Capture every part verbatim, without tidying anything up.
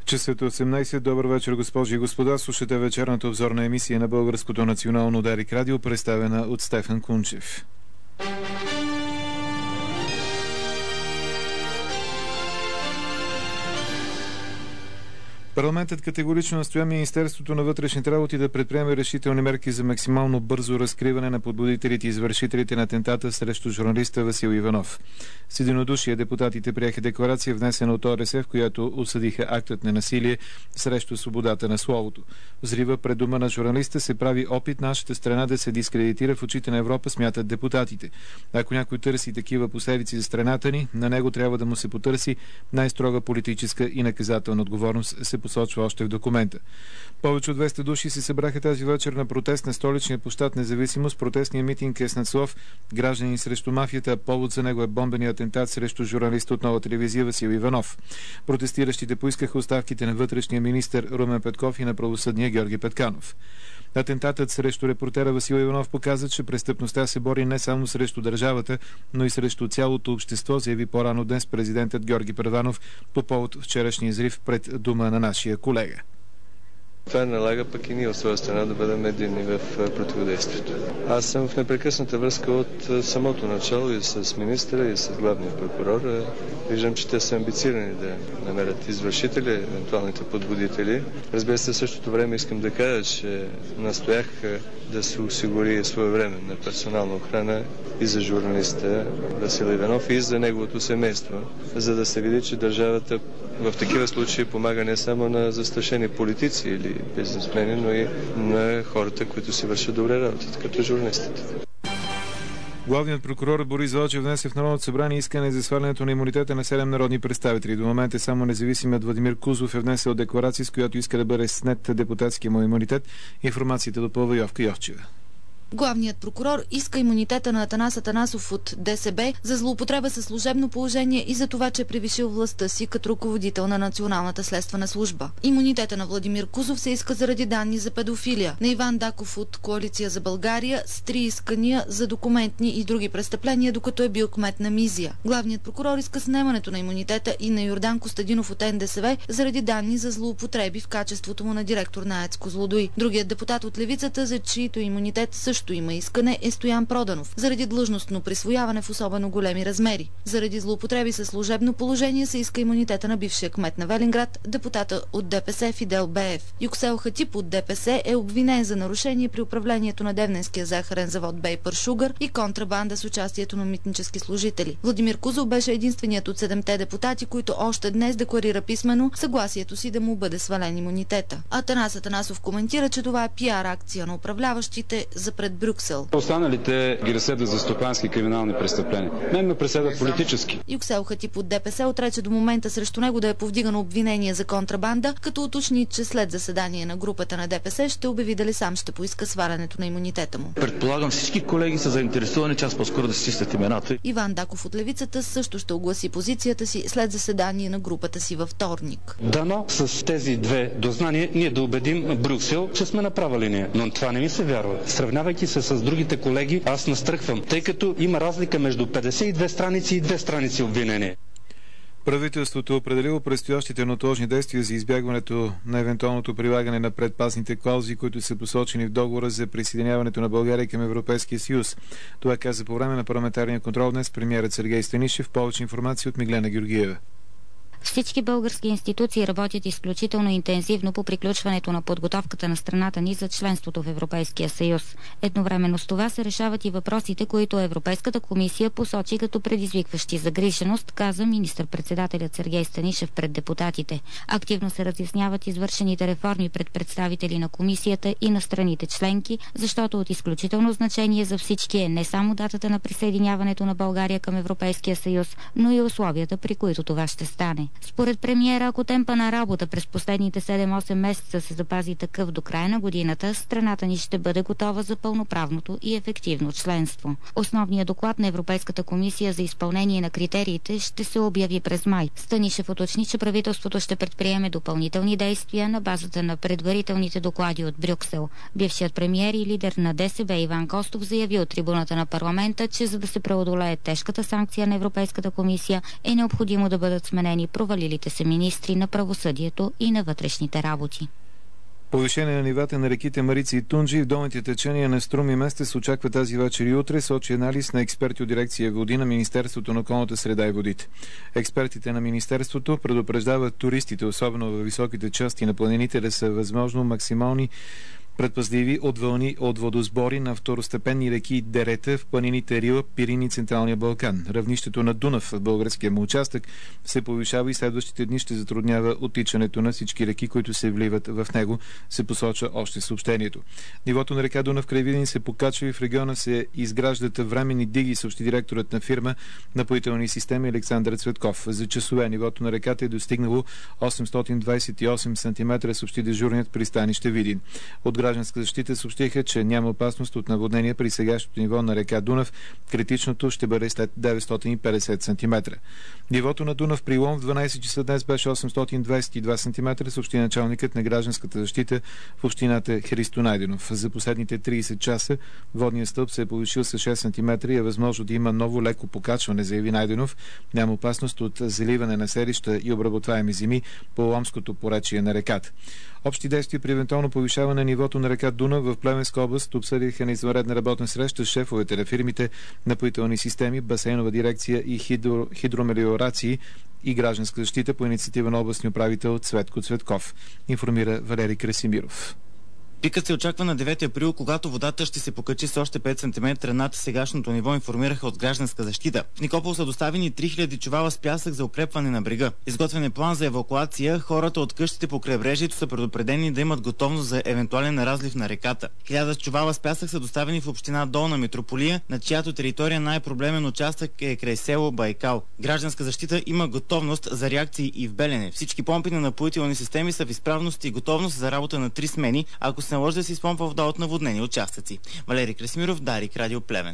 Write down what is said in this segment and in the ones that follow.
Часът е осемнайсет. Добър вечер, госпожи и господа. Слушате вечерната обзорна емисия на Българското национално Дарик радио, представена от Стефан Кунчев. Парламентът категорично настоя Министерството на вътрешните работи да предприеме решителни мерки за максимално бързо разкриване на подбудителите и извършителите на атентата срещу журналиста Васил Иванов. С единодушие депутатите приеха декларация, внесена от О Р С, в която осъдиха актът на насилие срещу свободата на словото. Взрива пред дома на журналиста се прави опит нашата страна да се дискредитира в очите на Европа, смятат депутатите. Ако някой търси такива последици за страната ни, на него трябва да му се потърси най-строга политическа и наказателна отговорност, се посочва още в документа. Повече от двеста души се събраха тази вечер на протест на столичния площад Независимост. Протестният митинг е с надслов "Граждани срещу мафията". Повод за него е бомбеният атентат срещу журналиста от Нова телевизия Васил Иванов. Протестиращите поискаха оставките на вътрешния министър Румен Петков и на правосъдния Георги Петканов. Атентатът срещу репортера Васил Иванов показа, че престъпността се бори не само срещу държавата, но и срещу цялото общество, заяви по-рано днес президентът Георги Първанов по повод вчерашния взрив пред дома на нашия колега. Това налага пък и ние от своя страна да бъдем единни в противодействието. Аз съм в непрекъсната връзка от самото начало и с министъра, и с главния прокурор. Виждам, че те са амбицирани да намерят извършители, евентуалните подбудители. Разбира се, в същото време искам да кажа, че настоях да се осигури своевременна персонална охрана и за журналиста Васил Иванов, и за неговото семейство, за да се види, че държавата в такива случаи помага не само на застрашени политици или бизнесмени, но и на хората, които си вършат добре работата, като журналистите. Главният прокурор Борис Вълчев внесе в Народното събрание искане за свалянето на имунитета на седем народни представители. До момента само независимият Владимир Кузов е внесъл декларация, с която иска да бъде снет депутатския му имунитет. Информацията допълва Йовка Йовчева. Главният прокурор иска имунитета на Атанас Атанасов от Д С Б за злоупотреба със служебно положение и за това, че е превишил властта си като ръководител на Националната следствена служба. Имунитета на Владимир Кузов се иска заради данни за педофилия, на Иван Даков от Коалиция за България с три искания за документни и други престъпления, докато е бил кмет на Мизия. Главният прокурор иска снемането на имунитета и на Йордан Костадинов от Н Д С В заради данни за злоупотреби в качеството му на директор на АЕЦ Козлодуй. Другият депутат от Левицата, за чието имунитет също има искане, е Стоян Проданов, заради длъжностно присвояване в особено големи размери. Заради злоупотреби със служебно положение се иска имунитета на бившия кмет на Велинград, депутата от Д П С Фидел Беев. Юксел Хатип от Д П С е обвинен за нарушение при управлението на Девненския захарен завод Бейпър Шугър и контрабанда с участието на митнически служители. Владимир Кузов беше единственият от седемте депутати, които още днес декларира писмено съгласието си да му бъде свален имунитета. Атанас Атанасов коментира, че това е пиар акция на управляващите за пред Брюксел. Останалите ги разследват за стопански криминални престъпления. Мен ме преследват политически. Юксел Хатип от Д П С отрече до момента срещу него да е повдигано обвинение за контрабанда, като уточни, че след заседание на групата на Д П С ще обяви дали сам ще поиска свалянето на имунитета му. Предполагам, всички колеги са заинтересовани час по-скоро да си стискат имената. Иван Даков от Левицата също ще огласи позицията си след заседание на групата си във вторник. Дано с тези две дознания ние да убедим Брюксел, че сме на права линия. Но това не ми се вярва. Сравнявайки се с другите колеги, аз настръхвам, тъй като има разлика между петдесет и две страници и две страници обвинение. Правителството е определило предстоящите неотложни действия за избягването на евентуалното прилагане на предпазните клаузи, които са посочени в договора за присъединяването на България към Европейския съюз. Това каза по време на парламентарния контрол днес премиерът Сергей Станишев. Повече информация от Миглена Георгиева. Всички български институции работят изключително интензивно по приключването на подготовката на страната ни за членството в Европейския съюз. Едновременно с това се решават и въпросите, които Европейската комисия посочи като предизвикващи загриженост, каза министър-председателят Сергей Станишев пред депутатите. Активно се разясняват извършените реформи пред представители на комисията и на страните членки, защото от изключително значение за всички е не само датата на присъединяването на България към Европейския съюз, но и условията, при които това ще стане. Според премиера, ако темпа на работа през последните седем-осем месеца се запази такъв до края на годината, страната ни ще бъде готова за пълноправното и ефективно членство. Основният доклад на Европейската комисия за изпълнение на критериите ще се обяви през май. Станишев уточни, че правителството ще предприеме допълнителни действия на базата на предварителните доклади от Брюксел. Бившият премиер и лидер на Д С Б Иван Костов заяви от трибуната на парламента, че за да се преодолее тежката санкция на Европейската комисия е необходимо да бъдат сменени провалилите се министри на правосъдието и на вътрешните работи. Повишение на нивата на реките Марица и Тунджи в долните течения на Струм и Места се очаква тази вечер и утре, сочи анализ на експерти от дирекция води на Министерството на околната среда и водите. Експертите на Министерството предупреждават туристите, особено във високите части на планините, да са възможно максимални предпазливи от вълни от водосбори на второстепенни реки и дерета в планините Рила, Пирин и Централния Балкан. Равнището на Дунав в българския му участък се повишава и следващите дни ще затруднява оттичането на всички реки, които се вливат в него, се посочва още съобщението. Нивото на река Дунав край Видин се покачва и в региона се изграждат временни диги, съобщи директорът на фирма Напоителни системи Александър Цветков. За часове нивото на реката е достигнало осемстотин двадесет и осем сантиметра, съобщи дежурният пристанище Видин. От гражданска защита съобщиха, че няма опасност от наводнение при сегашното ниво на река Дунав. Критичното ще бъде след деветстотин и петдесет сантиметра. Нивото на Дунав при Лом в дванадесет часа днес беше осемстотин двадесет и два сантиметра, съобщи началникът на гражданската защита в общината Христо Найденов. За последните тридесет часа водният стълб се е повишил с шест сантиметра и е възможно да има ново леко покачване, заяви Найденов. Няма опасност от заливане на селища и обработваеми земи по ломското поречие на реката. Общи действия при евентуално повишаване на нивото на река Дунав в Плевенска област обсъдиха на извънредна работна среща с шефовете на фирмите Напоителни системи, басейнова дирекция и хидро, хидромелиорации и гражданска защита по инициатива на областния управител Цветко Цветков, информира Валери Красимиров. Пикът се очаква на девети април, когато водата ще се покачи с още пет сантиметра над сегашното ниво, информираха от гражданска защита. В Никопол са доставени три хиляди чувала с пясък за укрепване на брега. Изготвен е план за евакуация. Хората от къщите по крайбрежието са предупредени да имат готовност за евентуален разлив на реката. Хиляда чувала с пясък са доставени в община Долна Митрополия, на чиято територия най-проблемен участък е край село Байкал. Гражданска защита има готовност за реакции и в Белене. Всички помпи на напоителни системи са в изправност и готовност за работа на три смени, ако се наложи да се изпомпа вода от наводнени участъци. Валери Красимиров, Дарик, Радио Плевен.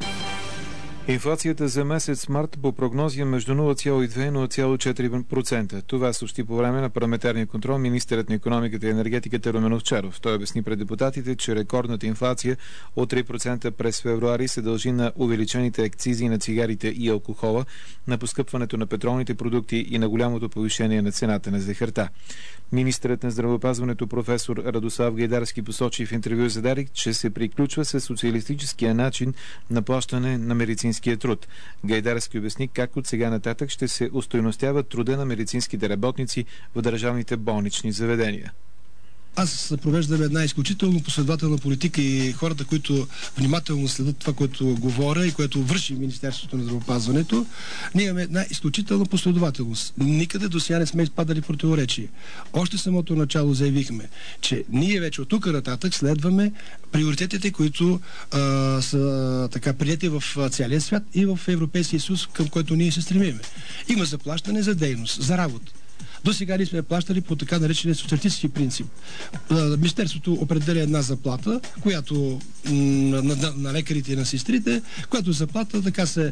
Инфлацията за месец март по прогнози е между нула цяло и две и нула цяло и четири процента. Това съобщи по време на парламентарния контрол министърът на икономиката и енергетиката Румен Овчаров. Той обясни пред депутатите, че рекордната инфлация от три процента през февруари се дължи на увеличените акцизи на цигарите и алкохола, на поскъпването на петролните продукти и на голямото повишение на цената на захарта. Министърът на здравеопазването професор Радослав Гайдарски посочи в интервю за Дарик, че се приключва с социалистическия начин на плащане на медицинския труд. Гайдарски обясни как от сега нататък ще се устойностява труда на медицинските работници в държавните болнични заведения. Аз провеждам една изключително последователна политика и хората, които внимателно следят това, което говоря и което върши Министерството на здравеопазването, ние имаме една изключителна последователност. Никъде до сега не сме изпадали в противоречие. Още самото начало заявихме, че ние вече от тук нататък следваме приоритетите, които а, са така приети в целия свят и в Европейския съюз, към който ние се стремиме. Има заплащане за дейност, за работа. До сега ние сме плащали по така наречения социалистически принцип. Министерството определя една заплата, която на, на, на лекарите и на сестрите, която заплата така се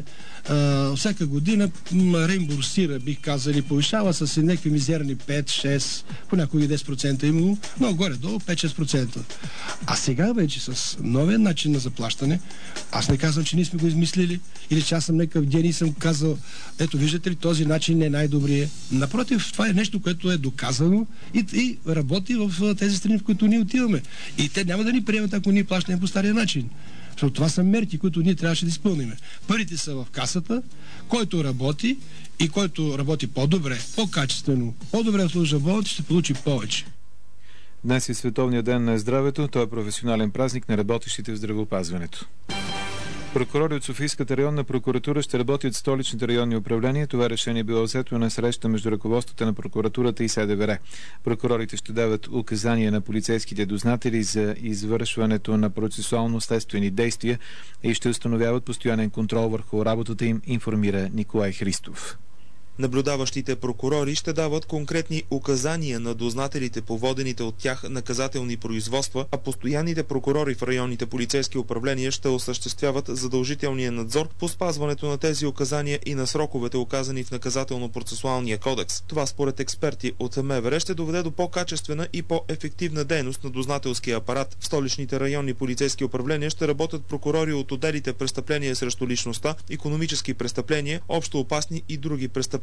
а, всяка година реимбурсира, бих казал, или повишава с някакви мизерни пет, шест, понякога десет процента имало, но горе-долу пет-шест процента. А сега вече с новия начин на заплащане, аз не казвам, че ние сме го измислили или че аз съм някакъв гений и съм казал, ето виждате ли, този начин не е най-добрият. Напротив, това е нещо, което е доказано и, и работи в тези страни, в които ние отиваме. И те няма да ни приемат, ако ние плащаме по стария начин. Защото това са мерки, които ние трябваше да изпълним. Парите са в касата, който работи и който работи по-добре, по-качествено, по-добре обслужва болните, ще получи повече. Днес е Световният ден на здравето. Той е професионален празник на работещите в здравеопазването. Прокурори от Софийската районна прокуратура ще работят в столичните районни управления. Това решение било взето на среща между ръководството на прокуратурата и СДВР. Прокурорите ще дават указания на полицейските дознатели за извършването на процесуално-следствени действия и ще установяват постоянен контрол върху работата им, информира Николай Христов. Наблюдаващите прокурори ще дават конкретни указания на дознателите по водените от тях наказателни производства, а постоянните прокурори в районните полицейски управления ще осъществяват задължителния надзор по спазването на тези указания и на сроковете, указани в наказателно-процесуалния кодекс. Това според експерти от МВР ще доведе до по-качествена и по-ефективна дейност на дознателския апарат. В столичните районни полицейски управления ще работят прокурори от отделите престъпления срещу личността, икономически престъпления, общо опасни и други престъпления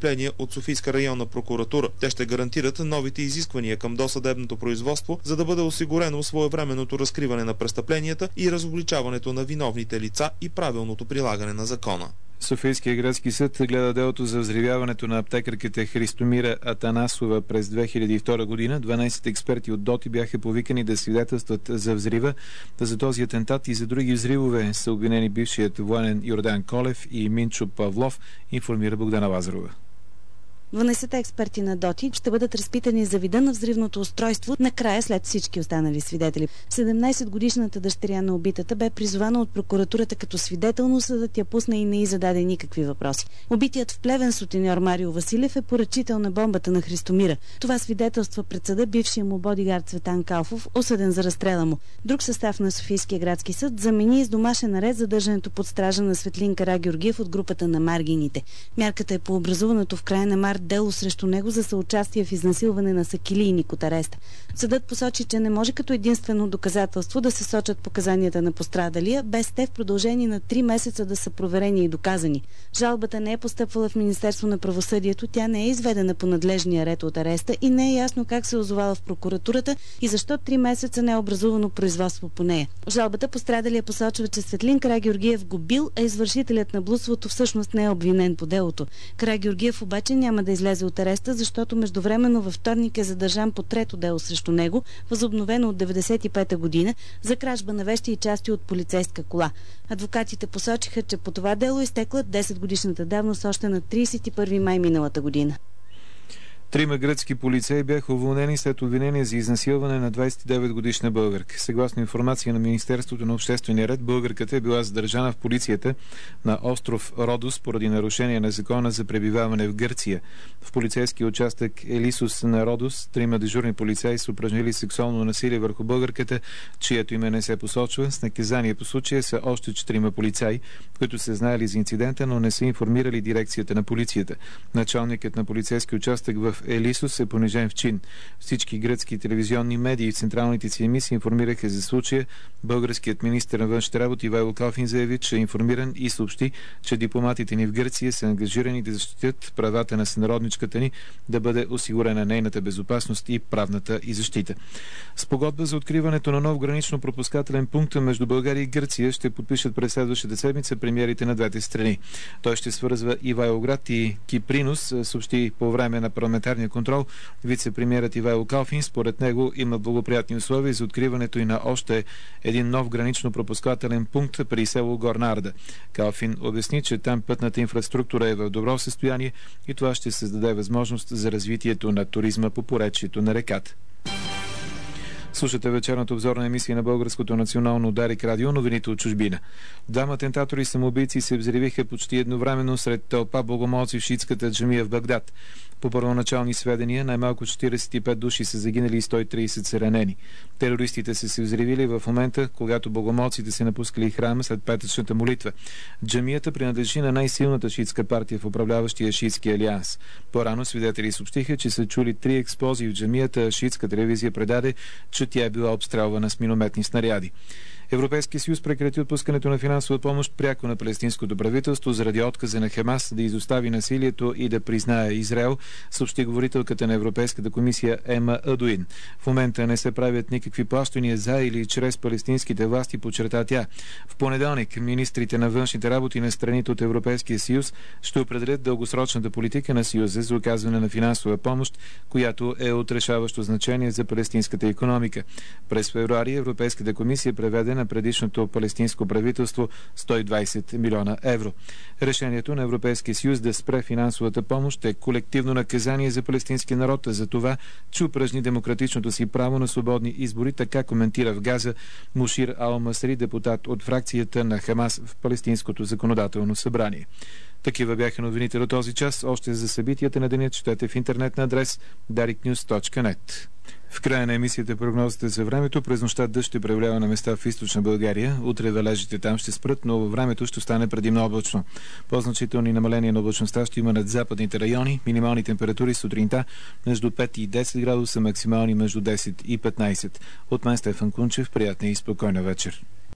престъпления от Софийска районна прокуратура. Те ще гарантират новите изисквания към досъдебното производство, за да бъде осигурено своевременното разкриване на престъпленията и разобличаването на виновните лица и правилното прилагане на закона. Софийския градски съд гледа делото за взривяването на аптекарките Христомира Атанасова през две хиляди и втора година. дванайсет експерти от ДОТИ бяха повикани да свидетелстват за взрива. За този атентат и за други взривове са обвинени бившият военен Йордан Колев и Минчо Павлов, информира Богдана Лазарова. дванайсет експерти на ДОТИ ще бъдат разпитани за вида на взривното устройство накрая след всички останали свидетели. седемнайсетгодишната дъщеря на убитата бе призована от прокуратурата като свидетел, но съдът я пусна и не й зададе никакви въпроси. Убитият в Плевен сутеньор Марио Василев е поръчител на бомбата на Христомира. Това свидетелства пред съда бившия му бодигард Цветан Калфов, осъден за разстрела му. Друг състав на Софийския градски съд замени с домашен арест задържането под стража на Светлин Карагеоргиев от групата на Маргините. Мярката е по образуваното в края на март дело срещу него за съучастие в изнасилване на сакилийник от ареста. Съдът посочи, че не може като единствено доказателство да се сочат показанията на пострадалия, без те в продължение на три месеца да са проверени и доказани. Жалбата не е постъпвала в Министерство на правосъдието, тя не е изведена по надлежния ред от ареста и не е ясно как се озовала в прокуратурата и защо три месеца не е образувано производство по нея. В жалбата пострадалия посочва, че Светлин Карагеоргиев го бил, а извършителят на блудството всъщност не е обвинен по делото. Карагеоргиев обаче няма да излезе от ареста, защото междувременно във вторник е задържан по трето дело срещу него, възобновено от деветдесет и пета година, за кражба на вещи и части от полицейска кола. Адвокатите посочиха, че по това дело изтекла десетгодишната давност още на трийсет и първи май миналата година. Трима гръцки полицаи бяха уволнени след обвинение за изнасилване на двайсет и девет годишна българка. Съгласно информация на Министерството на обществения ред, българката е била задържана в полицията на остров Родос поради нарушение на закона за пребиваване в Гърция. В полицейския участък Елисус на Родос трима дежурни полицаи са упражнили сексуално насилие върху българката, чието име не се посочва. С наказание по случая са още четирима полицаи, които са знаели за инцидента, но не са информирали дирекцията на полицията. Началникът на полицейски участък в Елисус е понижен в чин. Всички гръцки телевизионни медии в централните си емисии информираха за случая. Българският министър на външните работи Ивайло Калфин заяви, че е информиран и съобщи, че дипломатите ни в Гърция са ангажирани да защитят правата на сънародничката ни, да бъде осигурена нейната безопасност и правната и защита. Спогодба за откриването на нов гранично-пропускателен пункт между България и Гърция ще подпишат през следващата седмица премиерите на двете страни. Той ще свързва Ивайловград и Кипринос, съобщи по време на парламентарния контрол вице-премиерът Ивайло Калфин. Според него има благоприятни условия за откриването и на още един нов гранично-пропускателен пункт при село Горна Арда. Калфин обясни, че там пътната инфраструктура е в добро състояние и това ще създаде възможност за развитието на туризма по поречието на реката. Слушате вечерната обзорна емисия на Българското национално Дарик радио, новините от чужбина. Двама атентатори самоубийци се взривиха почти едновременно сред тълпа богомолци в шиитската джамия в Багдад. По първоначални сведения, най-малко четирийсет и пет души са загинали и сто и трийсет са ранени. Терористите са се взривили в момента, когато богомолците се напускали храма след петъчната молитва. Джамията принадлежи на най-силната шиитска партия в управляващия шиитски алианс. По-рано свидетели съобщиха, че са чули три експлозии в джамията, а шиитска телевизия предаде, че тя е била обстрелвана с минометни снаряди. Европейския съюз прекрати отпускането на финансова помощ пряко на палестинското правителство заради отказа на Хамас да изостави насилието и да признае Израел, съобщи говорителката на Европейската комисия Ема Адуин. В момента не се правят никакви плащания за или чрез палестинските власти, подчерта тя. В понеделник министрите на външните работи на страните от Европейския съюз ще определят дългосрочната политика на Съюза за оказване на финансова помощ, която е от решаващо значение за палестинската икономика. През февруари Европейската комисия преведе на предишното палестинско правителство сто и двайсет милиона евро. Решението на Европейския съюз да спре финансовата помощ е колективно наказание за палестинския народ за това, че упражни демократичното си право на свободни избори, така коментира в Газа Мушир Ал-Масри, депутат от фракцията на Хамас в палестинското законодателно събрание. Такива бяха новините до този час. Още за събитията на деня четете в интернет на адрес дарик нюз точка нет. В края на емисията прогнозите за времето. През нощта дъжд ще преявлява на места в източна България. Утре валежите там ще спрат, но във времето ще стане предимно облачно. По-значителни намаления на облачността ще има над западните райони. Минимални температури сутринта между пет и десет градуса, максимални между десет и петнайсет. От мен Стефан Кунчев. Приятна и спокойна вечер.